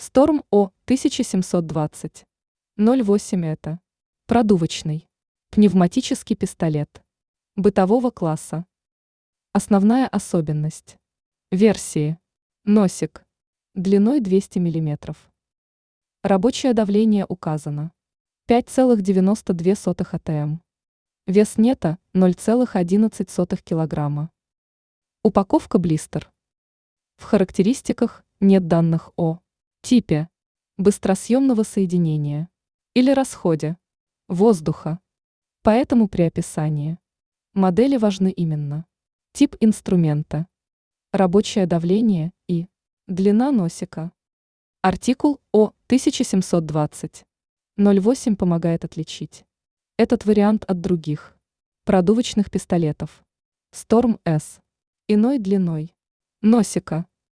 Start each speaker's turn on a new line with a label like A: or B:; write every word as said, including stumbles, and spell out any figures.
A: Storm О тысяча семьсот двадцать ноль восемь это продувочный пневматический пистолет бытового класса. Основная особенность версии: носик длиной двести миллиметров. Рабочее давление указано пять целых девяносто две сотых атм. Вес нета ноль целых одиннадцать сотых килограмма. Упаковка блистер. В характеристиках нет данных о типе быстросъемного соединения или расходе воздуха, поэтому при описании модели важны именно тип инструмента, рабочее давление и длина носика. Артикул О тысяча семьсот двадцать ноль восемь помогает отличить этот вариант от других продувочных пистолетов Storm С иной длиной носика.